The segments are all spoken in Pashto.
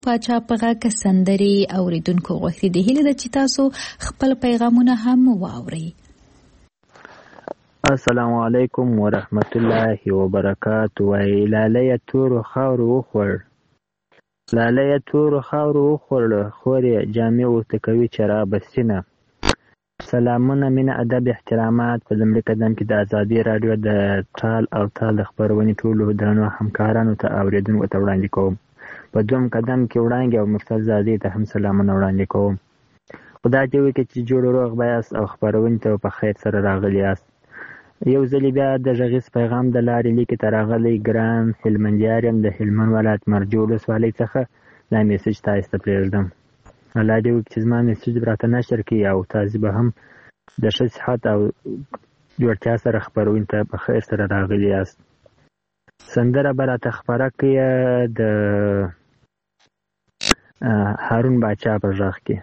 پاچا په غږ سندرې اوریدونکو غوښتي د هیله ده چې تاسو خپل پیغامونه هم واورئ. السلام علیکم ورحمت الله وبرکاته. وای لاله تور خاور وخور، لاله تور خاور وخور، خورې جامع ورته کوي چرابه سینه. سلامونه، مینه، ادب، احترامات. په لومړي قدم کې د ازادي راډیو د ټال او تال د خپرونې ټولو درنو همکارانو ته اوریدونکو ته وړاندې کوم. په دویم قدم کې وړاندې او مرسل زادې ته هم سلامونه وړاندې کوم. خدای دې وکړي چې جوړ روغ بیاست او خپرونې ته په خیر سره راغلي یاست. یو ځل بیا د غږیز پیغام د لارې لیکې ته راغلی ګران هلمندیار یم د هلمند ولایت مرجو ولسوالۍ څخه دا میسج تاسو ته پرېږدم. الله دې وکړي چې زما میسج راته نشر کړي او تاسو به هم د ښه صحت او جوړتیا سره خپرونې ته په خیر سره راغلي یاست. سندره به راته خپره کړي د هارون باچا په غږ کې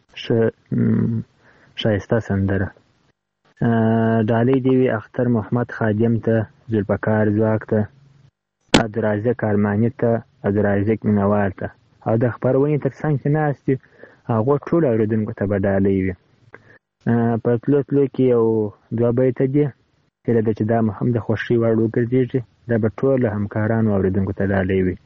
ښایسته سندره. ډالۍ دې وي اختر محمد خادم ته، ذوالفقار ځواک ته، عبدالرازق ارماني ته، عبدالرازق مینوال ته او د خپرونې تر څنګ چې ناست دي هغو ټولو اورېدونکو ته به ډالۍ وي. په تلو تلو کې یو دوه بیته دي، هیله ده چې دا هم د خوښۍ وړ وګرځېږي. دا به ټولو همکارانو اورېدونکو ته ډالۍ وي.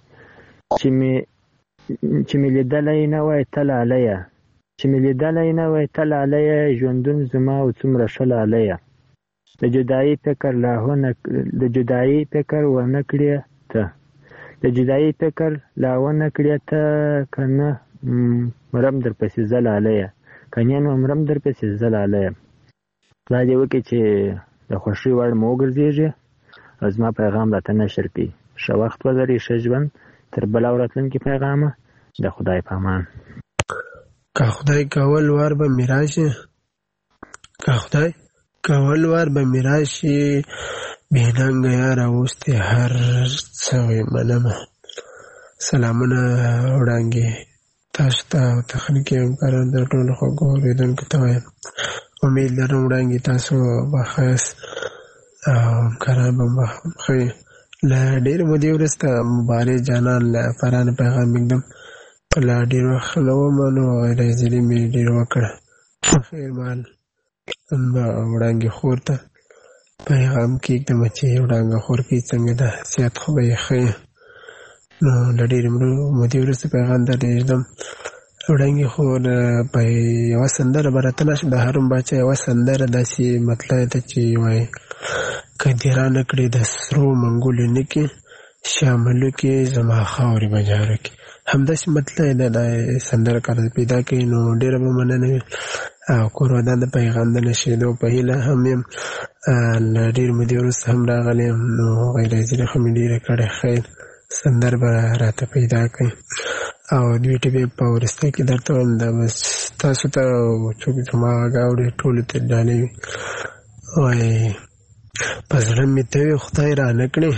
چې مې لیدلی نه وای ته لالیه، چې مې لیدلی نه وای ته لالیه، ژوندون زما او څومره ښه لالیه. د جدایي فکر د جدایي فکر ونه کړې ته، د جدایي فکر لا ونه کړې ته، که نه مرم در پسې زه لالیه، که نه نو مرم در پسې زه لالیه. خدای دې وکړي چې د خوښۍ وړ مو وګرځېږي او زما پیغام راته نشر کړي. ښه وخت ولرئ، ښه ژوند. تر بله او راتلونکي پیغامه د خدای په امان. که خدای کول وار به می راشي، که خدای کول وار به می راشي، بېننګه یاره اوس دې هر څه منمه. سلامونه وړاندې تاسو ته او تخنیکي همکارانو ته ټولو خوږو اورېدونکو ته وایم. امید لرم وړاندې تاسو به ښایست او همکاران به ښه وي. له ډېرې مودې وروسته مبارک جانان له فرانه پیغام میږدم. له ډېر وخت نه ومه نو غیرحاضري مې ډېر وکړه. خیر مال به وړانګې خور ته پیغام کېږدم چې وړانګه خور کې څنګه ده، صحت خو به یې ښه یې. نو له ډېرې مودې وروسته پیغام ته پرېږدم. وړانګې خور په یوه سندره به راته نشم. د هارون باچا یوه سندره داسې مطلع ده چې وایي که دې رانه کړې د سرو منګولو نکې، شاملو کې زما خاورې به جارو کې. همداسې مطلع ده دا سندره کار پیدا کوي. نو ډېره به مننه وي او کور ودان د پیغام د نشېدو په هیله هم یم. له ډېرې مودې وروسته هم راغلی یم نو غیرحاضري خو مې ډېره کړې. خیر سندر به راته پیدا کوي او دوی ټبې په وروستۍ کې درته وایم دا بس تاسو ته څوک زما غږ اوري ټولو ته ډالۍ وي. وایي په زړه مې ته وي خدای را نه کړې،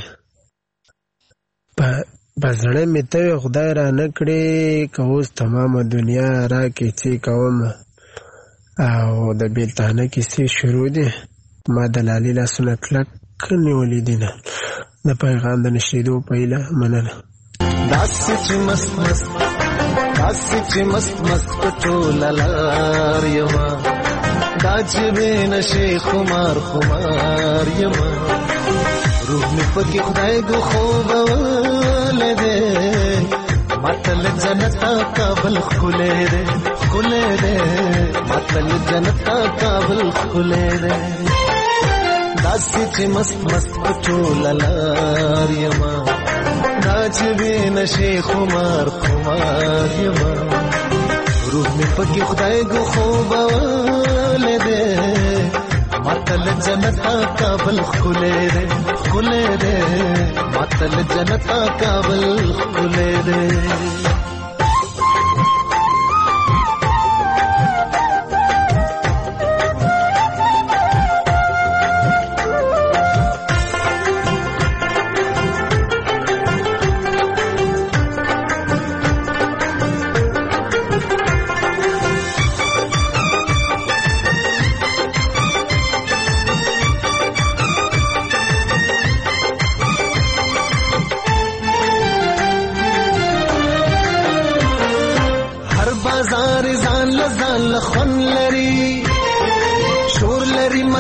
په زړه مې ته وي خدای را نه کړې، که اوس تمامه دنیا را کې څه کوم او د بېلتانه کیسې شروع دي. ما د لالي لاسونه کلک نیولي دي نه. د پیغام د نشریدو په هیله مننه. داسې چې مست مست، داسې چې مست مست په ټوله لار یمه، دا چې بې نشې خمار خمار یمه، روح مې پکې خدای دو خوبولی دی، ماته له جنته کابل ښکلی دی ښکلی دی، ماته له جنته کابل ښکلی دی. داسې چې مست مست په ټوله لار یمه، دا چې بې نشې خمار خمار یمه، روح مې پکې خدای دو خوبولی دی، ماته له جنته کابل ښکلی دی ښکلی دی، ماته له جنته کابل ښکلی دی.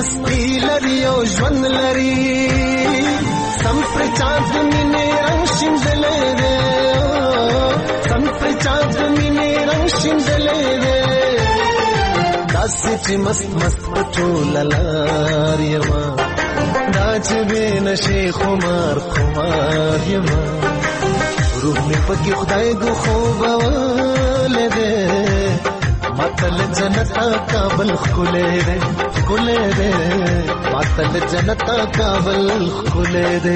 مستی لري او ژوند لري سم پر چاند مینې رنگ شیندلې ده سم پر چاند مینې رنگ شیندلې ده داسې چې مست مست پټول لار یما دا چې بې نشې خمار خمار یما روح مې پکې خدای ګو خوبولی دی ماتل جنتا کابل ښکلی دی ښکلی دی ماتل جنتا کابل ښکلی دی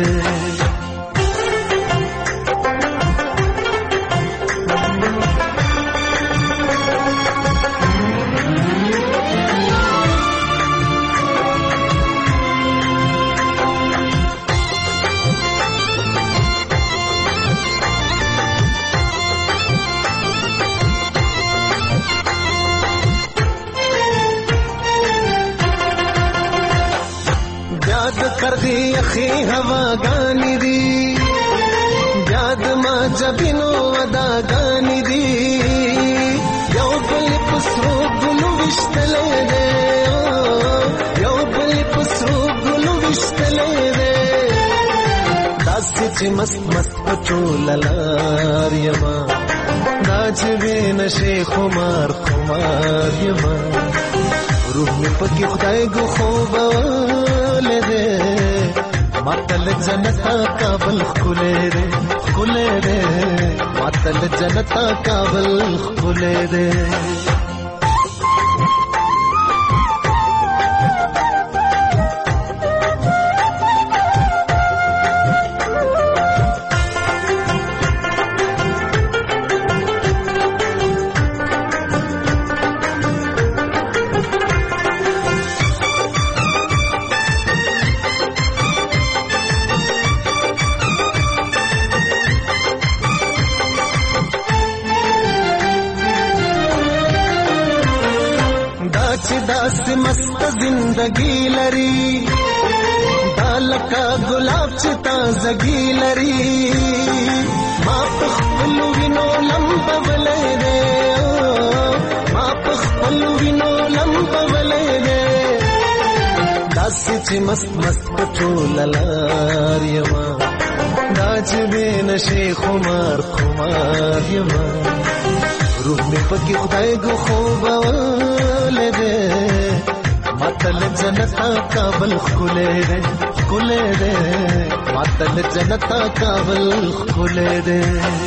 کرغی اخی ہوا گانی دی یاد ما جبینو ودا گانی دی یو بل پسرو گلو وشتلے دے یو بل پسرو گلو وشتلے دے داسی چی مست مست پچول لار یما داچ بے نشے خمار خمار یما روح میں پکی خدای گو خوبولی دے ماتل جنتا کابل ښکلی دی ښکلی دی ماتل جنتا کابل ښکلی دی داسې مست زندگی لري دا لکه ګلاب چې تازګي لري ما په خپلو وینو لمبولی دی ما په خپلو وینو لمبولی دی داسې چې مست مست پټول لار یما دا چې بې نشې خمار خمار یما روح مې پکې خدای ګو خوبولی دی ماتل جنتا کابل ښکلی دی ښکلی دی ماتل جنتا کابل ښکلی دی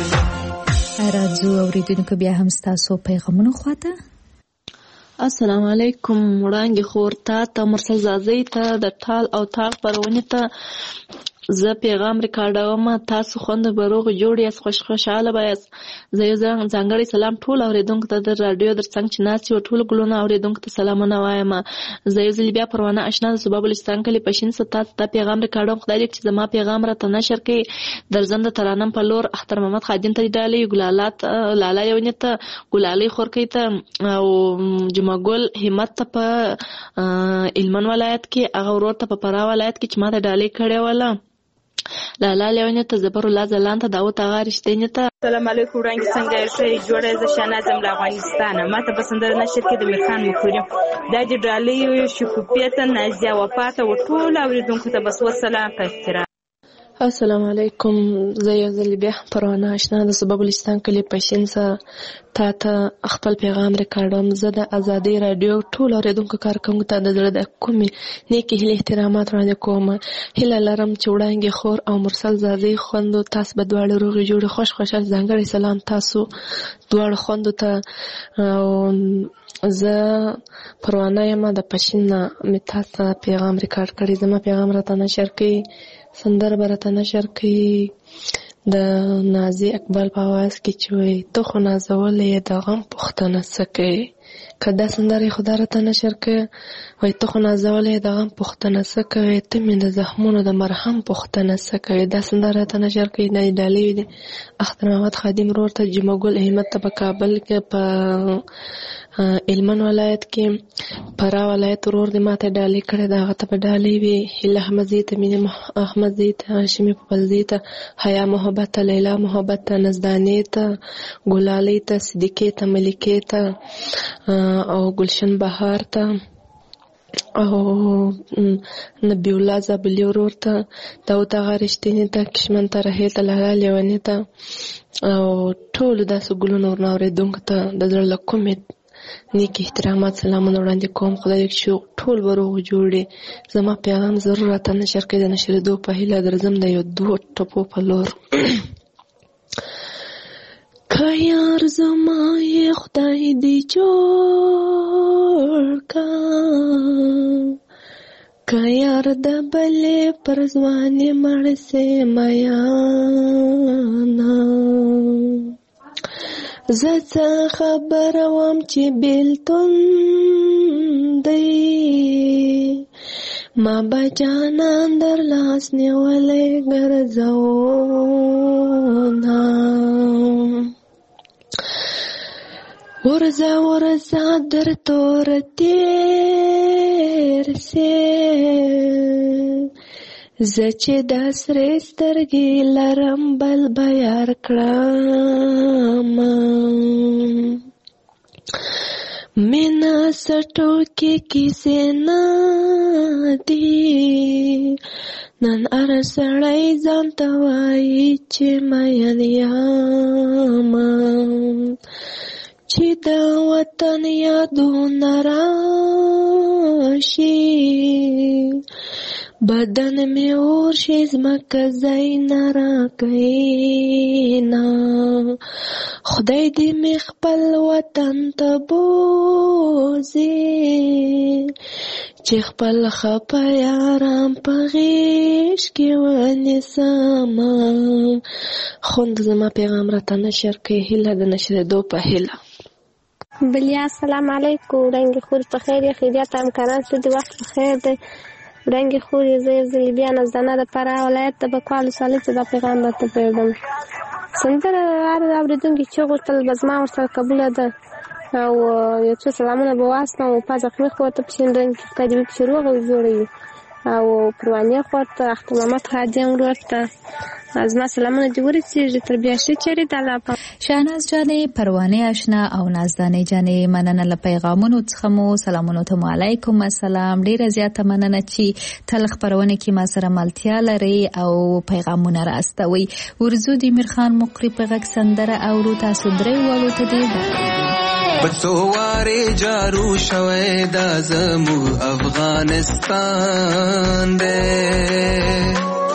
راځو اورېدونکو بیا هم ستاسو پیغامونو خواته السلام علیکم وړانګې خور ته مرسل زازۍ ته د ټال او تاق پرونې ته زه پیغام ریکارډوم تاسو خوندو به روغ جوړ یاست خوشحاله به یاست زه یو ځانګړی سلام ټول اورېدونکو ته د راډیو در څنګ چې ناست یو ټولو ګلونه اورېدونکو ته سلامونه وایم زه یو ځلې بیا پروانه اشنا د صوبه بلوچستان کلي پشین څه تاسو ته پیغام ریکارډوم خدای دې چې زما پیغام راته نشر کړي درځم د ترانم په لور اختر محمد خادم ته ډالۍ ګلالات لالا یونې ته ګلالۍ خورکۍ ته او جمعه ګل همت ته په هلمند ولایت کې هغه ورور ته په فراه ولایت کې چې ما ته ډالۍ کړې وله لالا لیونې ته زبر الله ځلان ته داوود اغا رښتینې ته السلام علیکم وړانګې څنګه ښه جوړه زه شاهناز له افغانستانه ما ته په سندره نشر کې د میرخان مکوریم دا د ډالۍ شکوفیه ته نازیه وفا ته ټول اورېدونکو ته بس وسلام په احترام السلام علیکم زه یو ځل بیا پروانه اشنا د صوبه بلوچستان کلي پشین څه ته خپل پیغام ریکارډوم زه د ازادۍ راډیو ټول اورېدونکو کارکوونکو ته د زړه د کومې نیکې هیلې احترامات وړاندې کوم هیله لرم چې وړانګې خور او مرسل زازۍ خوندو تاسو به دواړه روغې جوړې خوشحال ځانګړی سلام تاسو دواړو خوندو ته زه پروانه یم د پشین نه مې تاسو پیغام ریکارډ کړی زما پیغام راته نشر کړئ سندره به راته نشر کړي د نازي اقبال په اواز کې چې وایي ته خو نازولی یې د غم پوښتنه څه کوې که دا سندره یې خدا راته نشر کړې وایي ته خو نازولی یې د غم پوښتنه څه کوې ته مې د زخمونو د مرهم پوښتنه څه کوې دا سندره راته نشر کړي دا یې ډالۍ دي اختر محمد خادم ورور ته جمعه ګل احمد ته په کابل کې په هلمند ولایت کې فراه ولایت ورور دې ماته ډالۍ کړې ده هغه ته به ډالۍ وي هیله احمدزۍ ته مینې احمدزۍ ته هاشمي پوپلزۍ ته حیا محبت ته لیلا محبت ته نزدانې ته ګلالۍ ته صدیقې ته ملکې ته او ګلشن بهار ته او نبی الله زابلی ورور ته، داود اغا رښتیني ته، کشمن ته، رهې ته، لالا لیوني ته او ټولو داسې ګلونو ورنه اورېدونکو ته د زړه له کومې نیک احترامات سلامونه وړاندې کوم. خدای دې چې ټول به روغ جوړې. زما پیغام ضرور راته نشر کړئ. د نشرېدو په هیله درځم د یو 2 ټپو په لور. که یار زما یې خدای دې جوړ کا، که یار د بلې پر ځوانې مړ سې میانا، زه څه خبره وم چې بیلتون دی، ما به جانان در لاس نیولی ګرځونا. ورځه ورځه در تور تیر سې، زه چې دا سرې سترګې لرم بل به یار کړم. مینا سټو کې کیسې نه دي، نن هر سړی ځان ته وایي چې مین یم. چې د وطن یادونه راشي، بدن می اور شي، زمکه ځای نه راکوینا. خدای دې می خپل وطن ته بوزي، چې خپل خپه یاران په غیږ کې ونیسم. خوند زما پیغام راته نشر کړئ. هیله د نشرېدو په هیله. بلیا السلام علیکم. وړانګې خورې په خیر یې، خیریت همکاران څه د وخت په خیر دی. وړانګې خورې زه یو ځل بیا نازدانه د فراه ولایت د بکوال ولسوالۍ څخه دا پیغام درته پرېږدم. سندره هر اورېدونکي چې غوښتل به زما ورسره قبوله ده او یو څو سلامونه به واستم او پاس زخمي خور ته په شینډنګ کې خدای دې وکړي چې روغ او جوړه وي، او پروانې خور ته، اختر محمد خادم ورور ته زما سلامونه دې ورسېږي. تر بیا ښه چېرې د الله پاک. شاهناز جانې، پروانې اشنا او نازدانې جانې، مننه له پیغامونو څخه مو. سلامونو ته علیکم السلام. ډیره زیاته مننه چې تل خپرونه کې ما سره ملتیا لري او پیغامونه راستوي. ورزو د میرخان مقری په غږ سندره اورو. تاسو درې والو ته دې بڅوارې جارو شوی دا زمو افغانستان دی،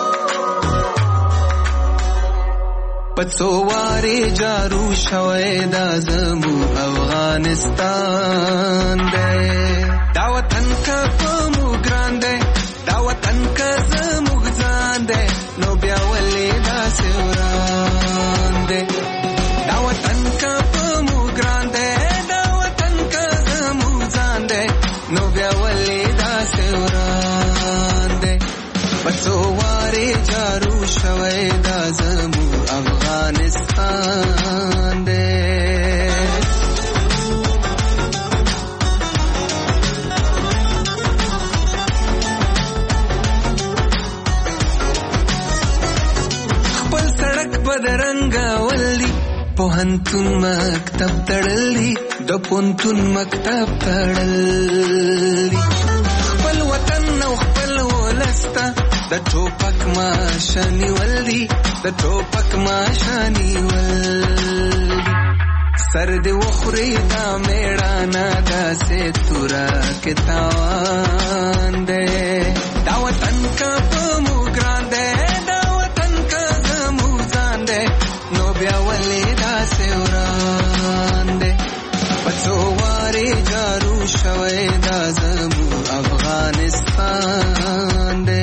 پڅوارې جارو شوی دا زمو افغانستان دی. دا وطن که په موږ ګران دی، دا وطن که زموږ ځان دی، نو بیا ولې داسې وران دی. دا وطن که په موږ ګران دی، دا وطن که زموږ ځان دی، نو بیا ولې داسې وران دی. پڅوارې جارو شوی دا زمو افغانستان دی. خپل سړک بدرنګه ولي، پوهنتون مکتب تړلی، د پوهنتون مکتب تړلی. خپل وطن او خپل ولسته د ټوپک ماشنی ولدي، د ټوپک ماشنی ولدي. سر دې وخوري دا میړانه داسې تورا کې تاوان دی. دا وطن که په موږ ګران دی، دا وطن که زموږ ځان دی، نو بیا ولې داسې وران دی. پڅوارې جارو شوی دا زموږ افغانستان دی.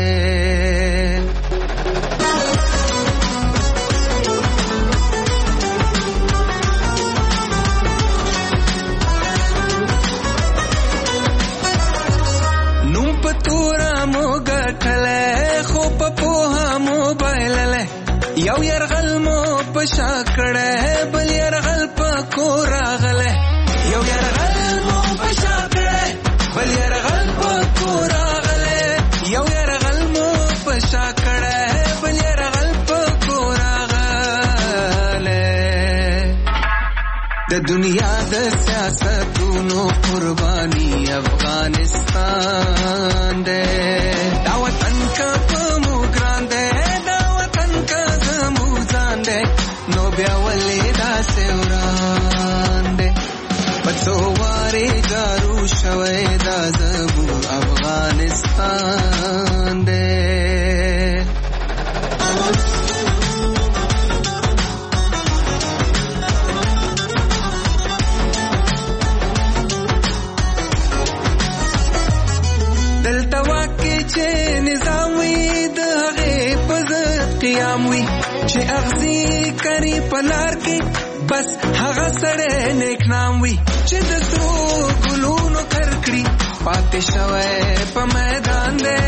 یو يرغل مو پشا کړه، بل يرغل پکو راغله. یو يرغل مو پشا کړه، بل يرغل پکو راغله. یو يرغل مو پشا کړه، بل يرغل پکو راغله. د دنیا د سیاستونو قرباني افغانستان دی دا وطن که په موږ ګران دی دا وطن که زموږ ځان دی نو بیا ولې داسې وران دی په څو وارې جارو شوی دا زموږ افغانستان دی دلته واکې چې نظام وي د هغې په ضد قیام وي چې اغزي کري په لار کې بس هغه سړی نیک نام وي چې د سرو ګلونو کرکړي پاتې شوی په میدان دی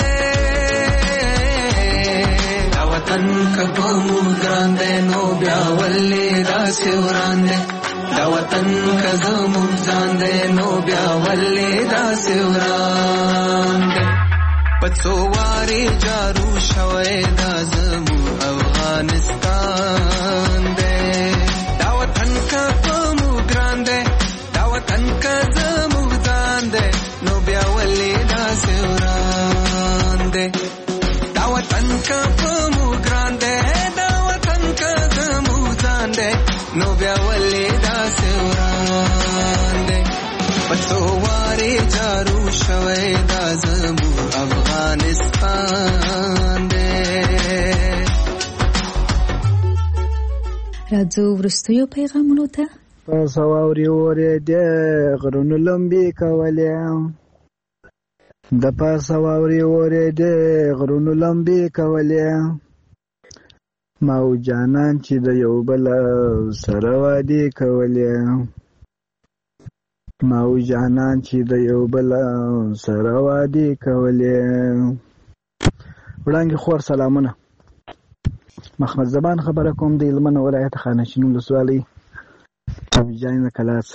دا وطن که په موږ ګران دی نو بیا ولې داسې وران دی دا وطن که زموږ ځان دی نو بیا ولې داسې وران دی په څو وارې جارو شوی دا زموږ افغانستان دی دا وطن که په موږ ګران دی دا وطن که زموږ ځان دی نو بیا ولې داسې وران دی دا وطن که په موږ ګران دی دا وطن که زموږ ځان دی نو بیا ولې داسې وران دی په څو وارې جارو شوی دا زموږ افغانستان دی راځو وروستیو پیغامونو ته په سواوري اورېدې غرونو لمبې کولې د پاسه واورې اورېدې غرونو لمبې کولې ما او جانان چې د یو بل سره وادي کولې ما او جانان چې د یو بل سره وادي کولې وړاندې خور سلامونه محمد زبان خبره کوم د هلمند ولایت خانشین ولسوالۍ جاین کلاس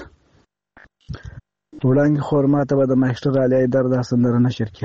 وړاندې خور ماته به د ماهشتر علي ایدر دا سندره نشر کړي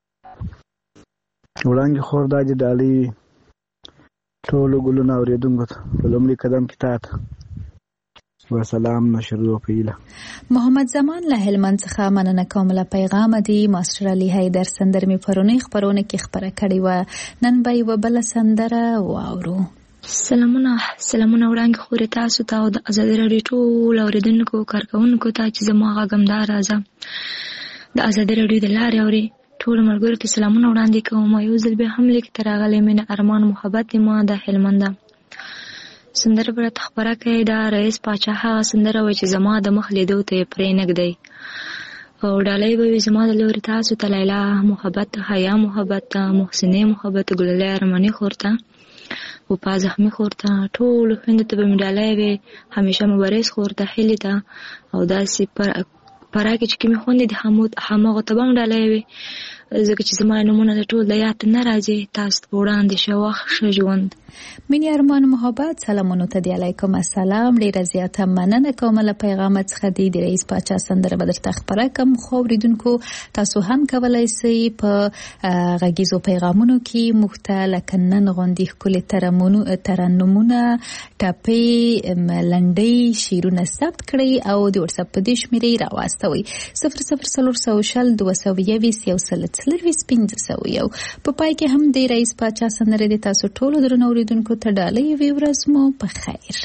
وړاندې خور دا چې ډالۍ ټولو ګلونه اورېدونکو ته په لومړي قدم کې تا ته وسلام نشر وکړه. محمد زمان له هلمند څخه مننه کوم له پیغام دی ماستر علي حیدر سندر می پرونی خبرونه کې خبره کړې و نن به یو بل سندره واورو. سلامونه وړاندې خورې تاسو ته او د ازادي راډیو ټول اوریدونکو کارکونکو ته چې زما غږم دا راځه د ازادي راډیو د لارې اوري ټول ملګرو ته سلامونه وړاندې کوم. یو ځل به هم لیک تر راغلی مینه ارمان محبت ما د هلمند سندره به خبره کوي دا رئیس پاچا هغه سندره و چې زما د مخ لیدو ته پرې نګدی او ډالۍ به زما د لوري تاسو ته لیلا محبت حیا محبت محسنه محبت ګلله ارمانی خورته او په زخمی خورته ټول هند ته به ډالۍ وي همیشه مبارز خورته هلی ته او داسې پراکه چې کوم خوندې د حمود همغه ته به ډالۍ وي ځکه چې زما نمونه د ټول د یاد نه راځي تاسو وړاندې شوخ ژوند مینی ارمان محبت سلامونه ته دی علیکم السلام ډیره زیاته مننه کوم له پیغام څخه دی رئیس پاچا سندره بدر تخبره کوم خو ریدونکو تاسو هم کولای شئ په غږیزو پیغامونو کې مختلف کنن غوندي کله ترنمونه ټاپي لنډي شیرونه ثبت کړئ او د واتس اپ په دې شمیرې راوستوي 0040 په پای کې هم د رئیس پاچا سندره د تاسو ټولو درنو اوریدونکو ته ډالۍ وي ورځ مو په خیر.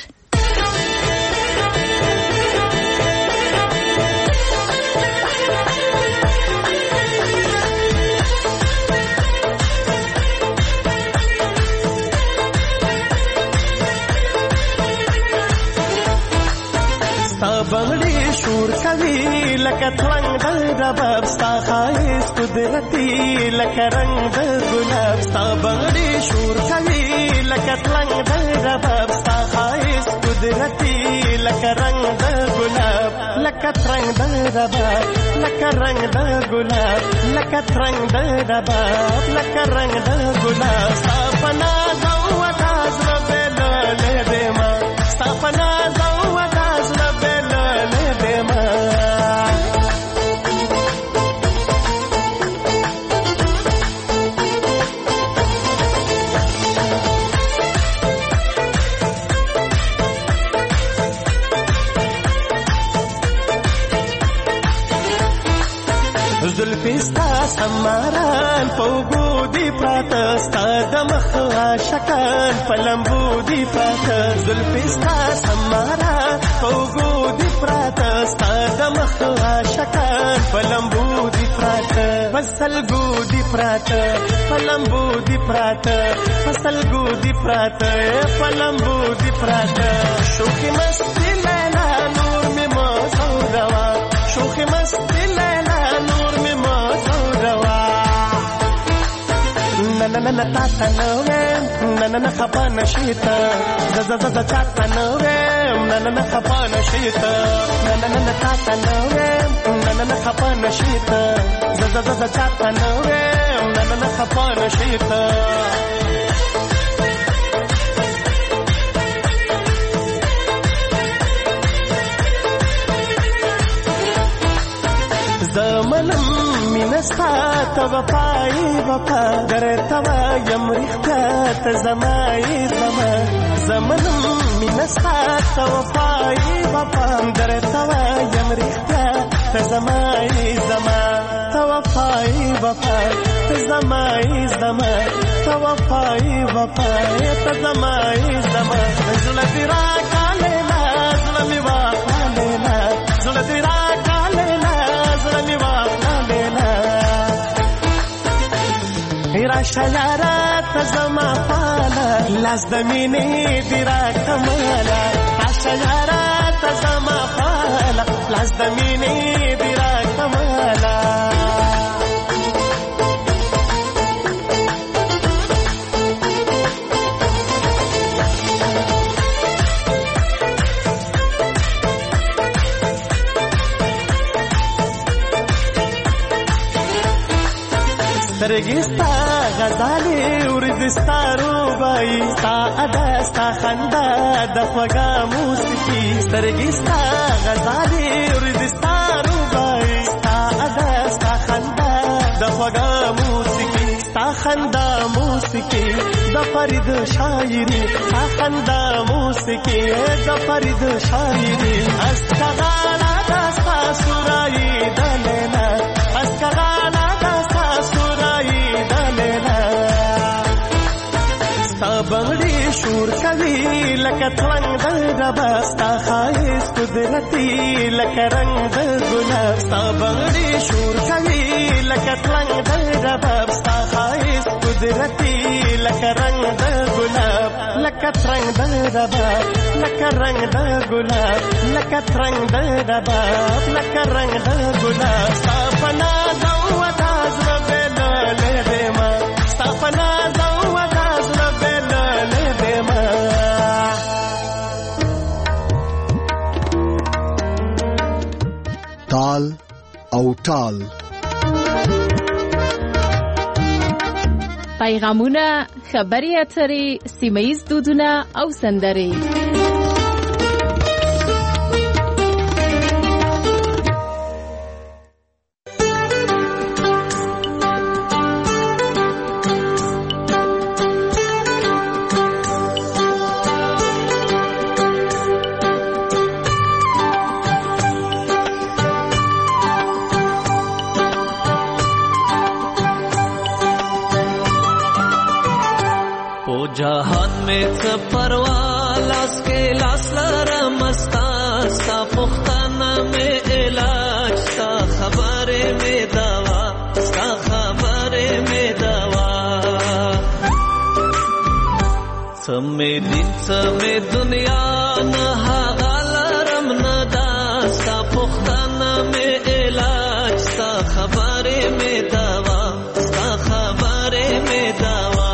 بغړې شور کوي لکه ترنګ د رباب ستا خایس قدرتي لکه رنگ د ګلاب ستا بغړې شور کوي لکه ترنګ د رباب ستا خایس قدرتي لکه رنگ د ګلاب لکه ترنګ د رباب لکه رنگ د ګلاب لکه ترنګ د رباب لکه رنگ د ګلاب ستا پنا زو تاز ربل له دما ستا پنا زو تاز ربل له دما زلفې ستا سماران په اوږو دي پراته ستا د مخ عاشقان په لمبو دي پراته زلفې ستا سماران په اوږو دي پراته ستا د مخ عاشقان په لمبو دي پراته په سلګو دي پراته په لمبو دي پراته په سلګو دي پراته په لمبو دي پراته شوخي مستي لیلا نور مې مزوروا شوخي مستي لیلا نور مې مزوروا نننن تا تا نویم نننن خپا نشیتا زززز چاتا نویم نننن خپا نشیتا نننن تا تا نویم نننن خپا نشیتا زززز چاتا نویم نننن خپا نشیتا زمنم مینستا تا وفایی وفا درتا یم رښتیا ته زمای زما زمنم مینستا تا وفایی وفا درتا یم رښتیا ته زمای زما تا وفایی وفا ته زمای زما تا وفایی وفا ته زمای زما زړه دې راکاله زړه مې واخلې زړه دې راشه یارا ته زما پاله لاس د مینې دې راکماله راشه یارا ته زما پاله لاس د مینې دې راکماله سترګې ستا غزالې ورځې ستا روبایي ستا ادا ستا خندا د خوږه موسیقي سترګې ستا غزالې ورځې ستا روبایي ستا ادا ستا خندا د خوږه موسیقي ستا خندا موسیقي د فرید شاعري ستا خندا موسیقي د فرید شاعري اسکغالا د ستا سورایي د لیلا اسکغالا د ستا سورایي د لیلا ستا بغړي شور کوي لکه ترنګ د رباب ستا ښایست قدرتي لکه رنګ د ګلاب ستا بغړي شور کوي لکه ترنګ د رباب ستا ښایست قدرتي لکه رنګ د ګلاب لکه ترنګ د رباب لکه رنګ د ګلاب لکه ترنګ د رباب لکه رنګ د ګلاب ستا په ناز او ودا زړه بېللی دیمه ستا په ناز او ودا زړه بېللی دیمه تال او ټال پیغامونه، خبرې اترې، سیمه‌ییز دودونه او سندرې. जहान में څه پروا لاس کې لاس لرم ستا پختانه مې علاج ستا خبرې مې دوا ستا خبرې مې دوا څه مې دین څه مې دنیا نه هغه لرم نه دا ستا پختانه مې علاج ستا خبرې مې دوا ستا خبرې مې دوا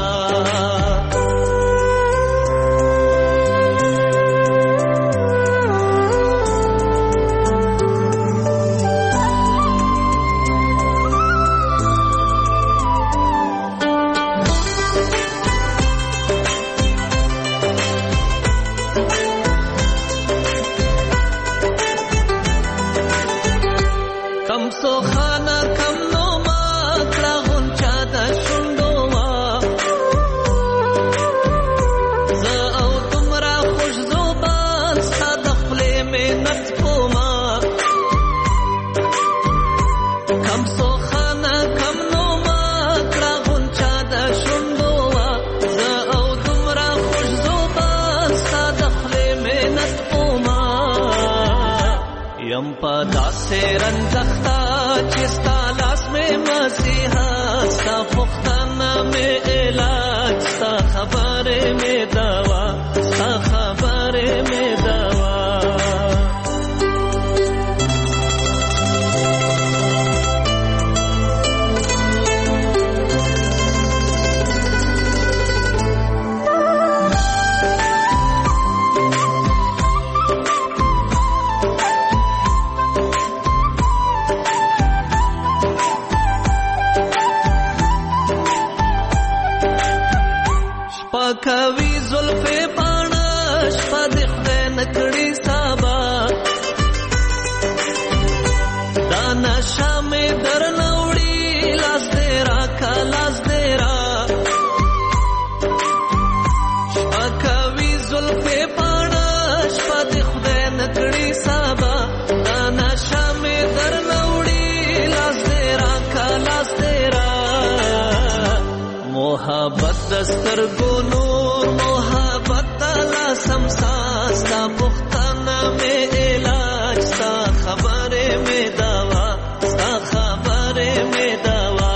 یم په داسې رنځخته چې ستا لاس مې مسیحا ستا پوښتنه مې علاج ستا خبرې مې دوا ستا خبرې مې دوا کوي زلفې باڼه شپه د خدای نکړي سبا دا نشه مې درنه وړي لاس دې راکه لاس دې را شپه کوي زلفې باڼه شپه د خدای نکړي سبا دا نشه مې درنه وړي لاس دې راکه لاس دې را محبت دسترګو نور محبت تلا سمسا ستا پختانه میں علاج ستا خبرې میں دوا ستا خبرې میں دوا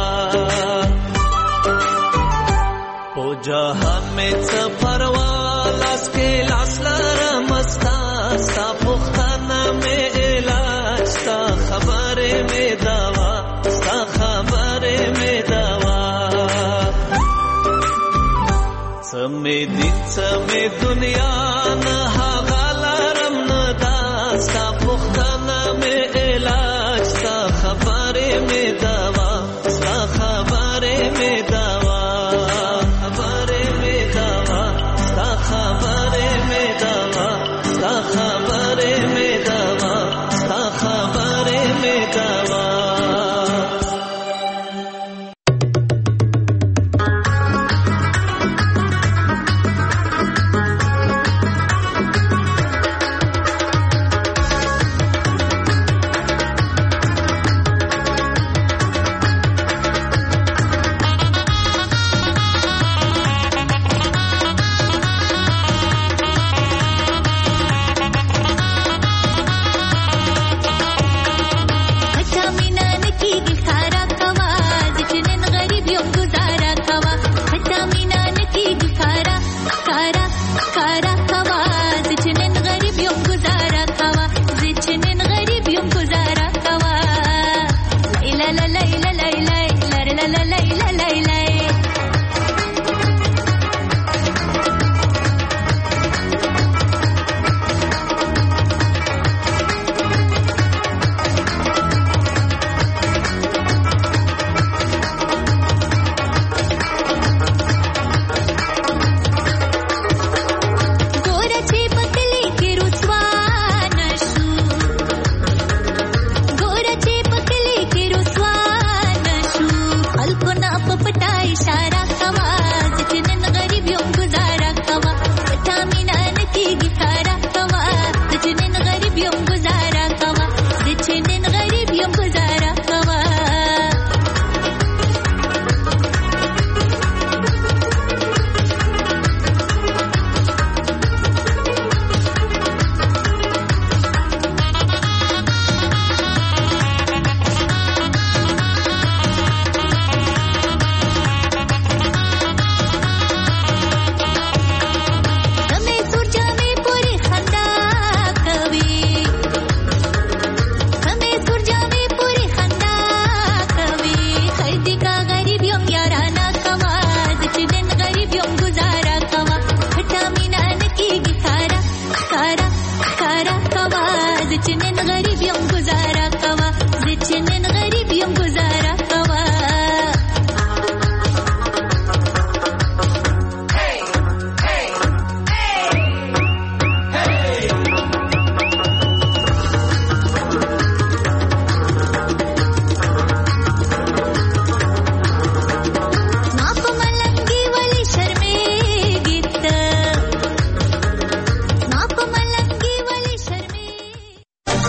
پو جهان میں څه پروا لاس کې لاس لرم ستا ستا پختانه میں علاج ستا خبرې میں دوا ستا خبرې میں دوا سمې دین سمې دنیا نه هغه لرم نه دا ستا پوښتنه مې علاج ستا خبرې مې دوا